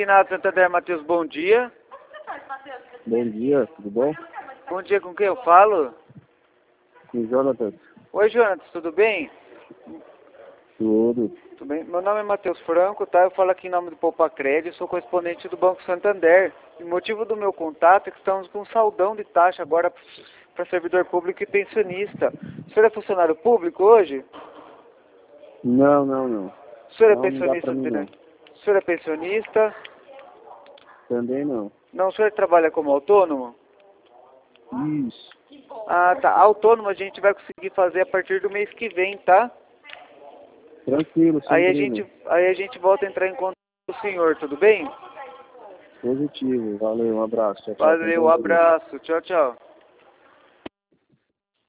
Consignado Santander, Matheus, bom dia. Bom dia, tudo bom? Bom dia, com quem eu falo? Com Jonathan. Oi, Jonas, tudo bem? Tudo. Tudo bem? Meu nome é Matheus Franco, tá? Eu falo aqui em nome do Poupa Crédito, sou correspondente do Banco Santander. E o motivo do meu contato é que estamos com um saldão de taxa agora para servidor público e pensionista. O senhor é funcionário público hoje? Não. O senhor é Não dá pensionista? pra mim, não. O senhor é pensionista? Também não. Não, o senhor trabalha como autônomo? Isso. Ah, tá. Autônomo a gente vai conseguir fazer a partir do mês que vem, tá? Tranquilo, sem crime. Aí a gente volta a entrar em contato com o senhor, tudo bem? Positivo. Valeu, um abraço. Tchau, tchau. Valeu, abraço. Tchau, tchau.